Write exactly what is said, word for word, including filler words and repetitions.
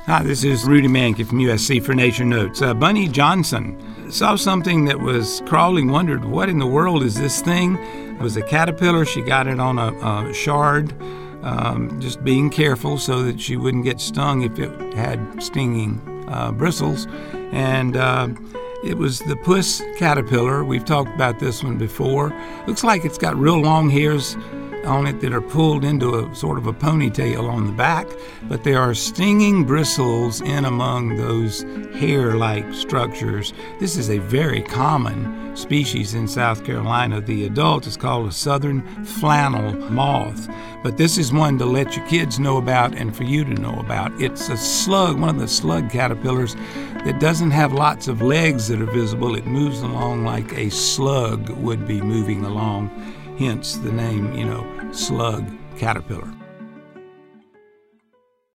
Hi, this is Rudy Manke from U S C for Nature Notes. Uh, Bunny Johnson saw something that was crawling, wondered, what in the world is this thing? It was a caterpillar. She got it on a, a shard, um, just being careful so that she wouldn't get stung if it had stinging uh, bristles. And uh, it was the puss caterpillar. We've talked about this one before. Looks like it's got real long hairs on it that are pulled into a sort of a ponytail on the back, but there are stinging bristles in among those hair-like structures. This is a very common species in South Carolina. The adult is called a southern flannel moth, but this is one to let your kids know about and for you to know about. It's a slug, one of the slug caterpillars that doesn't have lots of legs that are visible. It moves along like a slug would be moving along. Hence the name, you know, slug caterpillar.